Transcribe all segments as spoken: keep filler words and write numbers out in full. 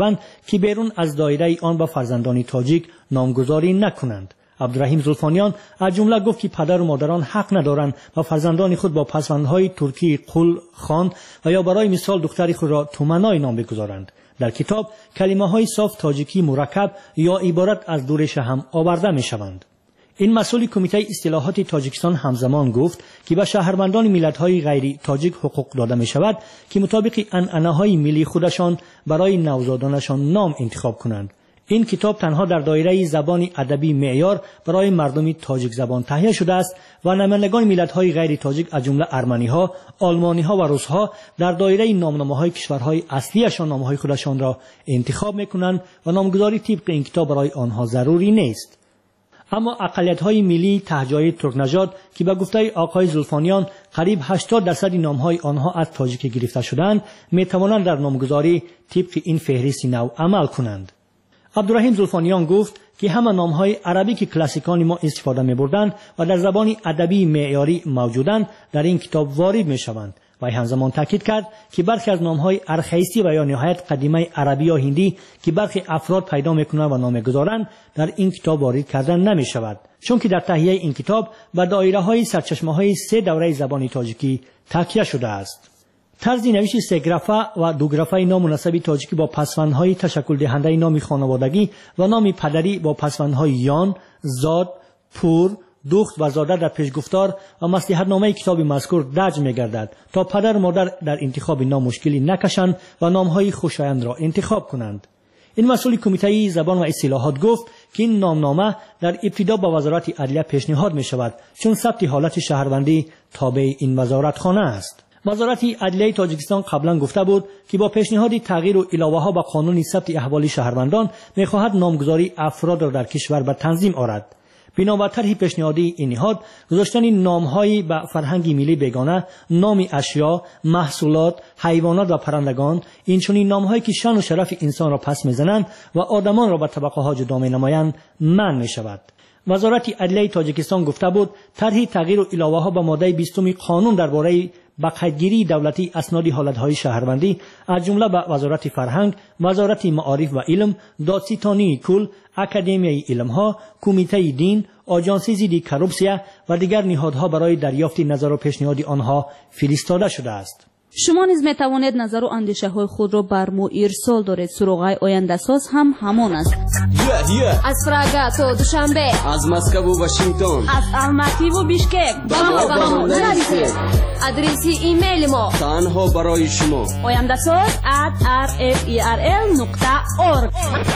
شوند که بیرون از دایره آن با فرزندان تاجیک نامگذاری نکنند. عبدالرحیم زلفانیان از جمله گفت که پدر و مادران حق ندارند و فرزندان خود با پسوندهای ترکی قل خان و یا برای مثال دختری خود را تومنای نام بگذارند. در کتاب کلمه های صاف تاجیکی مرکب یا عبارت از دو ریشه هم آورده می شوند. این مسئول کمیته اصلاحات تاجیکستان همزمان گفت که به شهروندان ملت‌های غیر تاجیک حقوق داده می شود که مطابق عنعنه‌های ملی خودشان برای نوزادانشان نام انتخاب کنند. این کتاب تنها در دایره زبان ادبی معیار برای مردم تاجیک زبان تهیه شده است و نمایندگان ملت‌های غیر تاجیک از جمله ارمنی‌ها، آلمانی‌ها و روس‌ها در دایره نامنامه‌های کشورهای اصلیشان نامه‌های خودشان را انتخاب می‌کنند و نامگذاری طبق این کتاب برای آنها ضروری نیست. اما اقلیت‌های ملی تهجای ترکنژاد که به گفته آقای زلفانیان قریب هشتاد درصد نام‌های آنها از تاجیک گرفته شدند، می‌توانند در نامگذاری طبق این فهرست نو عمل کنند. عبدالرحیم زلفانیان گفت که همه نام‌های عربی که کلاسیکان ما استفاده می‌بردند و در زبان ادبی معیاری موجودند در این کتاب وارد می‌شوند. و همزمان تاکید کرد که برخی از نام‌های ارخیسی و یا نهایت قدیمی عربی یا هندی که برخی افراد پیدا می‌کنند و نامگذارند در این کتاب وارد کردن نمی‌شود، چون که در تهیه این کتاب به دایره‌های سرچشمه‌های سه دوره زبان تاجیکی تکیه شده است. طرز نوشت سه گرافه و دو گرافه نامناسب تاجیکی با پسوندهای تشکل دهنده نام خانوادگی و نام پدری با پسوندهای یان، زاد، پور، دخت و زاده در پیشگفتار و مصلحت نامه کتاب مذکور درج می‌گردد تا پدر و مادر در انتخاب نام مشکلی نکشند و نام‌های خوشایند را انتخاب کنند. این مسئول کمیته زبان و اصلاحات گفت که این نامنامه در ابتدا با وزارت عدلیه پیشنهاد می‌شود، چون ثبت حالت شهروندی تابع این وزارتخانه است. وزارت عدلیه تاجیکستان قبلا گفته بود که با پیشنهاد تغییر و علاوه‌ها به قانون ثبت احوال شهروندان می‌خواهد نامگذاری افراد را در کشور به تنظیم آورد. بنا بر طرح پیشنهادی این نهاد، گذاشتن نام‌های به فرهنگ ملی بیگانه، نام اشیا، محصولات، حیوانات و پرندگان، اینچنین نام‌هایی که شان و شرف انسان را پس می‌زنند و آدمان را به طبقه‌ها جدا می‌نمایند منع می‌شود. وزارت عدلیه تاجیکستان گفته بود طرح تغییر و علاوه‌ها به ماده بیستم قانون درباره با قیدگیری دولتی اسناد حالتهای شهروندی از جمله به وزارت فرهنگ، وزارت معارف و علم، دادستانی کل، اکادمیای علمها، کمیته دین، آژانس ضد کروپسیا و دیگر نهادها برای دریافت نظر و پیشنهاد آنها فرستاده شده است. شما نیز می توانید نظر و اندیشه های خود را بر ما ارسال دارید. سراغ آینده ساز هم همان است. yeah, yeah. از پراگ تا دوشنبه، از مسکو و واشنگتن، از الماتی و بیشکک. با ما با ما نویسید. آدرس ایمیل ما تنها برای شما آینده ساز at r f e r l نقطه org.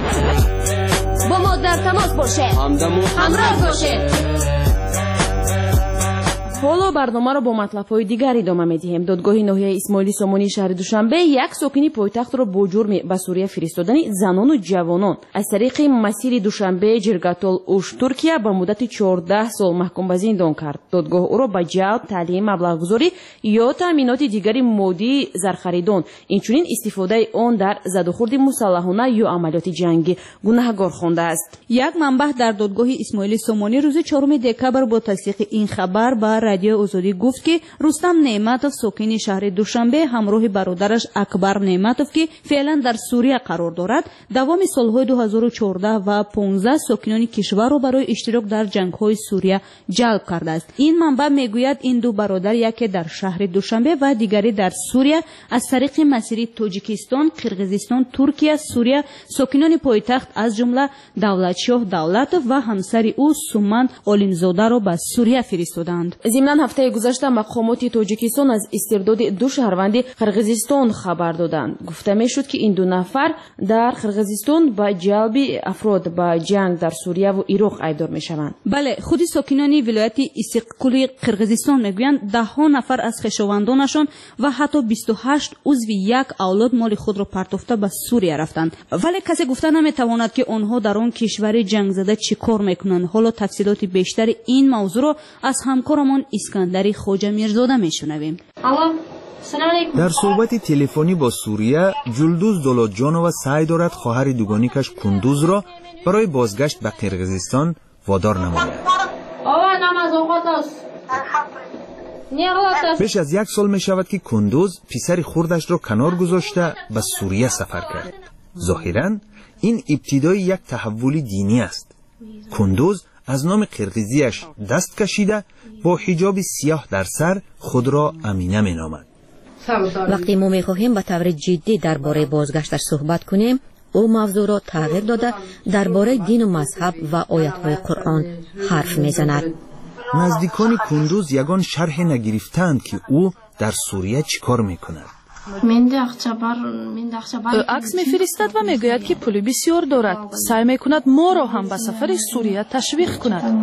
با ما در تماس باشید. همدم و همراه باشید. حالا برنامه را با مطلب‌های دیگر ادامه می‌دهیم. دادگاه ناحیه اسماعیلی سامانی شهر دوشنبه یک ساکنی پایتخت را با جرم به سوریه فرستادن زنان و جوانان از طریق مسیر دوشنبه جرگاتول اوش ترکیه به مدت چهارده سال محکوم به زندان کرد. دادگاه او را به جلب، تعلیم، مبلغ‌گذاری یا تامینات دیگری مادی زرخریدان، اینچنین استفاده آن در زدوخورد مسلحانه یا عملیات جنگی گناهکار خوانده است. یک منبع در دادگاه اسماعیلی سامانی روز چهارم دکبر با تصدیق این خبر به رادیو آزادی گفت که رستم نعمتوف ساکن شهر دوشنبه همراه برادرش اکبر نعمتوف که فعلا در سوریه قرار دارد، دوام سالهای دو هزار و چهارده و پانزده ساکنان کشور را برای اشتراک در جنگ‌های سوریه جلب کرده است. این منبع میگوید این دو برادر، یکی در شهر دوشنبه و دیگری در سوریه، از طریق مسیر تاجیکستان، قرقیزستان، ترکیه، سوریه ساکنان پایتخت از جمله دولتشاه دولتوف و همسر او سومن عالمزاده را به سوریه فرستادند. ضمن هفته گذشته مقامات تاجیکستان از استرداد دو شهروند قرقیزستان خبر دادند. گفته میشد که این دو نفر در قرقیزستان با جلب افراد با جنگ در سوریه و عراق ایدار میشوند. بله، خود ساکنان ولایت استقلال قرقیزستان میگویند ده ها نفر از خویشاوندانشان و حتی بیست و هشت عضو یک اولاد مال خود را پرتافته به سوریه رفتند، ولی کسی گفته نمیتواند که آنها در آن کشور جنگ زده چی کار میکنند. حالا تفصیلات بیشتر این موضوع را از همکارمان اسکندری خوجا میرزاده میشنویم. در صحبت تلفنی با سوریه، جلدوز دولتجانووا سعی دارد خواهر دوگانیکش کندوز را برای بازگشت به قرقیزستان وادار نماید. بیش از یک سال می شود که کندوز پسر خردش را کنار گذاشته به سوریه سفر کرد. ظاهراً این ابتدای یک تحول دینی است. کندوز از نام قرقیزیش دست کشیده با حجاب سیاه در سر خود را امینه می نامد. وقتی ما می خواهیم به طور جدی درباره بازگشتش صحبت کنیم، او موضوع را تغییر داده درباره دین و مذهب و آیات‌های قرآن حرف میزند. نزدیکان کندوز یگان شرح نگرفتند که او در سوریه چیکار میکند. عکس میفرستد و میگوید که پول بسیار دارد. سعی میکند ما را هم به سفر سوریه تشویق کند.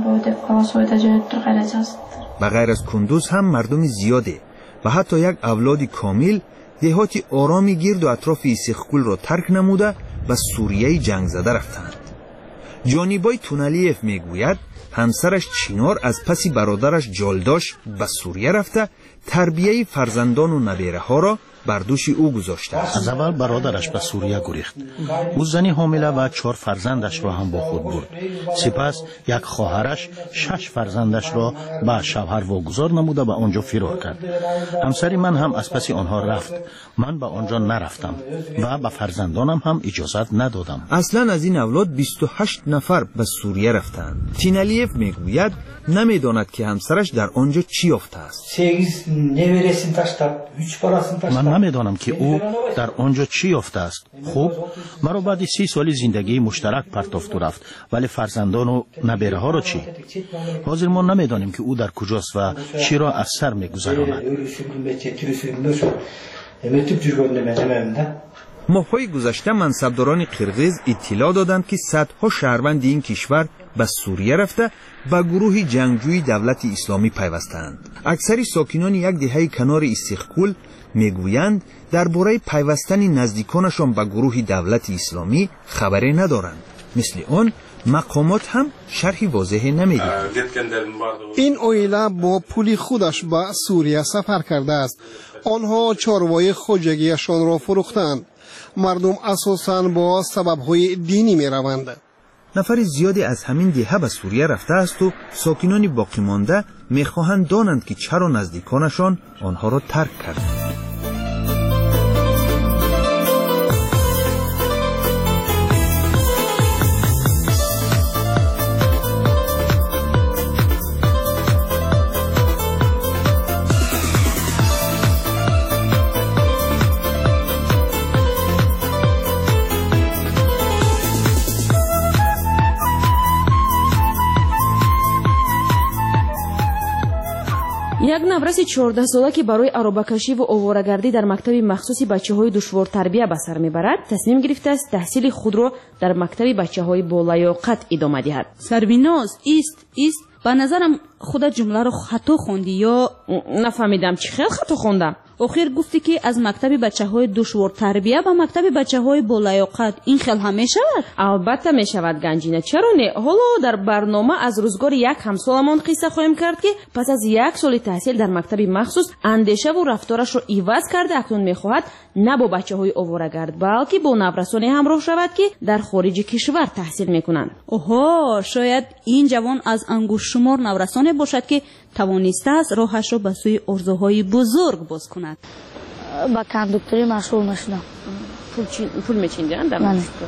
به غیر از کندوز هم مردم زیاده و حتی یک اولاد کامل دهاتی آرامی گرد و اطراف ایسیخکول را ترک نموده و سوریه جنگ زده رفتند. جانیبای تونالیف میگوید همسرش چینار از پسی برادرش جالداش به سوریه رفته تربیه فرزندان و نبیره ها را بر دوش او گذاشته است. از اول برادرش به سوریه گریخت. او زنی حامله و چهار فرزندش را هم با خود برد. سپس یک خواهرش شش فرزندش را به شوهر واگذار نموده به آنجا فرار کرد. همسر من هم از پس آنها رفت. من به آنجا نرفتم و به فرزندانم هم اجازت ندادم. اصلا از این اولاد بیست و هشت نفر به سوریه رفتند. تینالیف میگوید نمیداند که همسرش در آنجا چی یافته است. من نمیدانم که او در آنجا چی یافته است. خب مرا بعد سی سال زندگی مشترک پرتافت و رفت، ولی فرزندان و نبیره ها را چی؟ حاضر ما نمیدانیم که او در کجاست و چی را از سر میگذراند. ماه‌های گذشته منصبداران قرقیز اطلاع دادند که صدها شهروند این کشور به سوریه رفته به گروه جنگجوی دولت اسلامی پیوستند. اکثر ساکنان یک دهه کنار ایسیخکول میگویند درباره پیوستن نزدیکانشان به گروه دولت اسلامی خبری ندارند. مثل آن مقامات هم شرحی واضح نمیدهند. این اویله با پول خودش به سوریه سفر کرده است. آنها چاروای خواجگیشان را فروختند. مردم اساساً با سبب‌های دینی می روند. نفر زیادی از همین دهه به سوریه رفته است و ساکنان باقی مانده می خواهند دانند که چرا نزدیکانشان آنها را ترک کردند. یک навраси чордаҳ сола ки барои аробакашиву оварагардӣ дар мактаби махсуси бачаҳои душвортарбия ба сар мебарад, тасмим гирифтааст таҳсили худро дар мактаби бачаҳои болаёқат идома диҳад. Сарвиноз, ист, ист. ба назарам худат ҷумларо хато хонди ё нафаҳмидам чӣ хел хато хондам. охир гуфтӣ ки аз мактаби бачаҳои душвортарбия ба мактаби бачаҳои болаёқат ин хел ҳам мешавад? албатта мешавад ганҷина, чаро не. ҳоло дар барнома аз рӯзгори як ҳамсоламон қисса хоҳем кард ки пас аз як соли таҳсил дар мактаби махсус андешаву рафторашро иваз карда акнун мехоҳад на бо бачаҳои оворагард, балки бо наврасоне ҳамроҳ шавад ки дар хориҷи кишвар таҳсил мекунанд. оҳо, шояд ин ҷавон аз ангушшумор наврасоне бошад ки тавонистааст роҳашро ба сӯи орзуҳои бузург боз кунад. ба кондуктори машғул мешудам. пул мечиндиан дар машинка.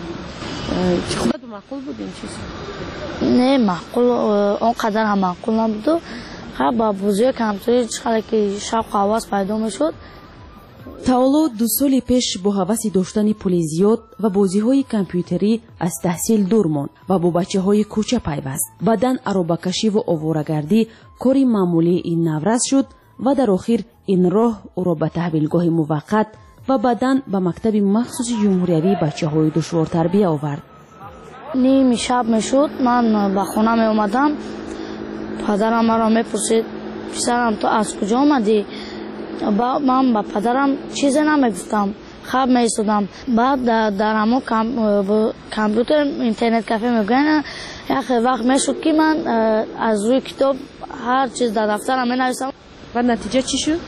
чӣ худат маъқул буд ин чиз? не маъқул, он қадар ҳам маъқул набуду. ха ба бозии компютери чиқадр ки шавқу ҳавас пайдо мешуд. таоло ду соли пеш бо ҳаваси доштани пули зиёд ва бозиҳои компютерӣ аз таҳсил дур монд ва бо бачаҳои кӯча пайваст. баъдан аробакашиву оварагардӣ кори маъмулии ин наврас шуд ва дар охир ин роҳ ӯро ба таҳвилгоҳи муваққат ва баъдан ба мактаби махсуси ҷумҳуриявии бачаҳои душвортарбия овард. ними шаб мешуд, ман ба хона меомадам. падарам маро мепурсид, писарам ту аз куҷо омадӣ? ман ба падарам чизе намегуфтам, хаб меистодам. баъд дар ҳамон компютер интернет кафе мегӯянд, яхе вақт мешуд ки ман аз рӯи китоб ҳар чиз дар дафтарам менависам. ва натиҷа чӣ шуд?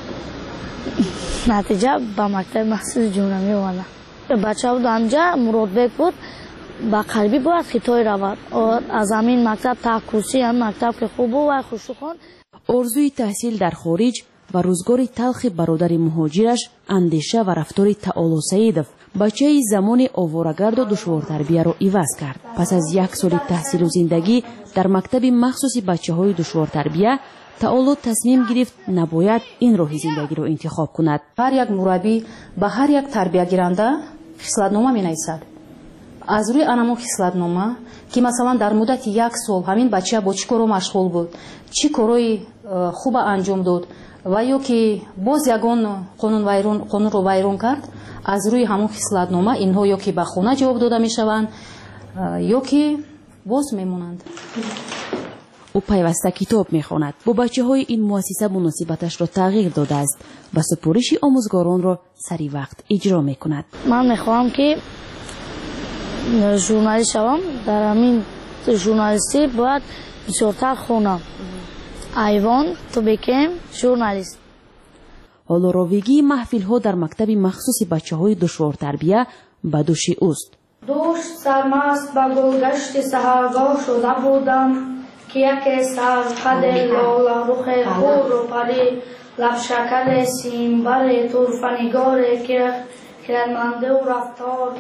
натиҷа ба мактаби махсуси ҷумҳуриявӣ омадам. бача буд анҷа муродбек буд, ба қарибӣ бояд хитой равад. аз ҳамин мактаб таҳкурсӣ, ҳамин мактаб ки хуб буд вай хушрӯ хонд. орзуи таҳсил дар хориҷ ва рӯзгори талхи бародари муҳоҷираш андеша ва рафтори таоло саидов бачаи замони оворагарду душвортарбияро иваз кард. Пас аз як соли таҳсилу зиндагӣ дар мактаби махсуси бачаҳои душвортарбия таоло тасмим гирифт набояд ин роҳи зиндагиро интихоб кунад. ҳар як мураббӣ ба ҳар як тарбиягиранда хислатнома менависад. аз рӯи анамон хислатнома ки масалан дар муддати як сол ҳамин бача бо чӣ коро машғул буд, чӣ корои хуба анҷом дод ва ё ки боз ягон қонунро вайрон кард, аз рӯи ҳамон хислатнома инҳо ё ки ба хона ҷавоб дода мешаванд ё ки боз мемонанд. ӯ пайваста китоб мехонад. бо бачаҳои ин муассиса муносибаташро тағйир додааст ва супориши омӯзгоронро сари вақт иҷро мекунад. ман мехоҳам ки журналист шавам. дар ҳамин журналистӣ бояд бисёртар хонам. айвон то бекем журналист. ҳолоровигии маҳфилҳо дар мактаби махсуси бачаҳои душвортарбия ба дӯши ӯст. душт сармаст ба гулгашти саҳаргоҳ шуда будам ки яке сарқаде лола рухе хуру парӣ лабшакаре симбаре турфанигоре киранмандеу рафтор.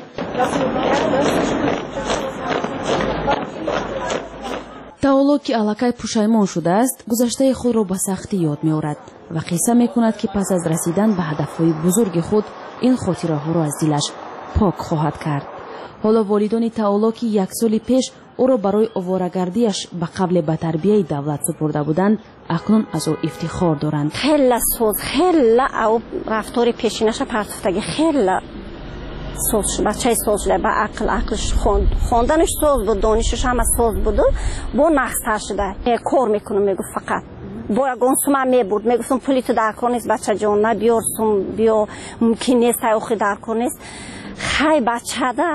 таоло ки аллакай пушаймон шудааст, гузаштаи худро ба сахтӣ ёд меорад ва қисса мекунад ки пас аз расидан ба ҳадафҳои бузурги худ ин хотираҳоро аз дилаш пок хоҳад кард. ҳоло волидони таоло ки як соли пеш ӯро барои оварагардиаш ба қабле ба тарбияи давлат супурда буданд, акнун аз ӯ ифтихор доранд. хела соз хела ав рафтори пешинаша партуфтаги хела соз бачаи соз шуда ба ақл ақлш хонд хонданаш соз буд, донишаш ҳама соз буду, бо нақстар шуда кор мекунам мегуфт фақат бо ягон сума мебурд, мегуфтам пули ту дар кор нест бача ҷон, на биёр сум биё мумкин нест охи дар кор нест. хай бачада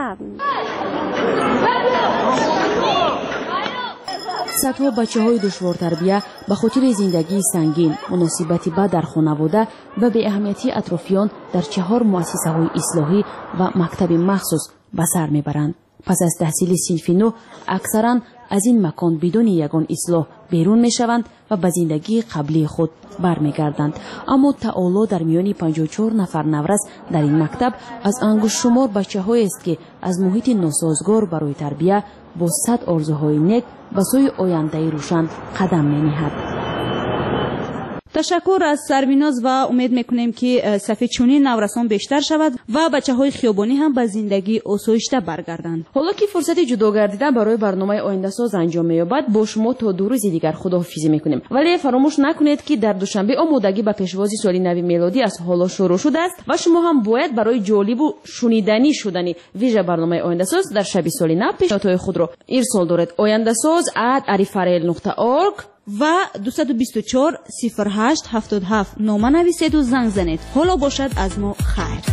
садҳо бачаҳои душвортарбия ба хотири зиндагии сангин, муносибати бад дар хонавода ва беаҳамиятии атрофиён дар чаҳор муассисаҳои ислоҳӣ ва мактаби махсус ба сар мебаранд. пас аз таҳсили синфи нӯ аксаран аз ин макон бидуни ягон ислоҳ берун мешаванд ва ба зиндагии қаблии худ бармегарданд. аммо таоло дар миёни панҷоҳу чор нафар наврас дар ин мактаб аз ангушшумор бачаҳоест ки аз муҳити носозгор барои тарбия бо сад орзуҳои нек ба сӯи ояндаи рӯшан қадам менеҳад. ташаккур аз сарбиноз ва умед мекунем ки сафи чунин наврасон бештар шавад ва бачаҳои хиёбонӣ ҳам ба зиндагии осоишта баргарданд. ҳоло ки фурсати ҷудо гардидан барои барномаи оиндасоз анҷом меёбад, бо шумо то ду рӯзи дигар худоҳофизӣ мекунем. вале фаромӯш накунед ки дар душанбе омодагӣ ба пешвози соли нави мелодӣ аз ҳоло шурӯъ шудааст ва шумо ҳам бояд барои ҷолибу шуниданӣ шудани вижа барномаи оиндасоз дар шаби соли нав пешниҳодҳои худро ирсол доред. ояндасоз at arifarel нуқта org ва дуст бисту чор сифр ҳашт ҳафтод ҳафт нома нависед ва занг занед. ҳоло бошад аз мо хайр.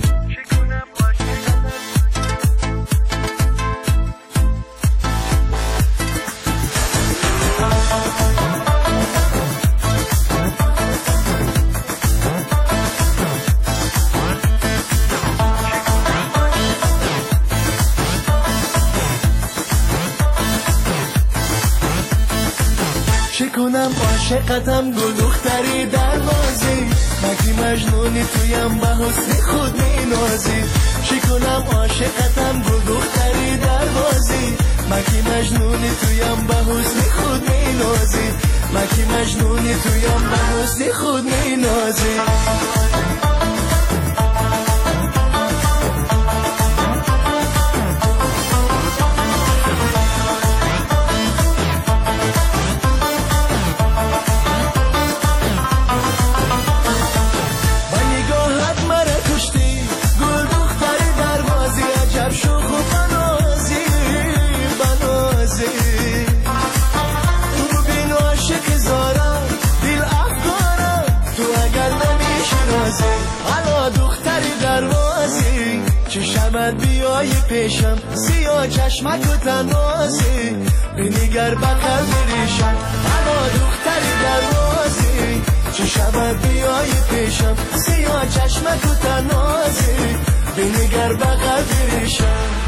کنم عاشقتم گل دختری دروازی مگی مجنونی تویم به حسن خود مینازی چی کنم عاشقتم گل دختری دروازی مگی مجنونی تویم به حسن خود مینازی مگی مجنونی تویم به حسن خود مینازی بیای پیشم سیاه چشمک و تنازی بنگر بقل بریشم اما دختری دروازی چه شود بیای پیشم سیاه چشمک و تنازی بنگر بقل بریشم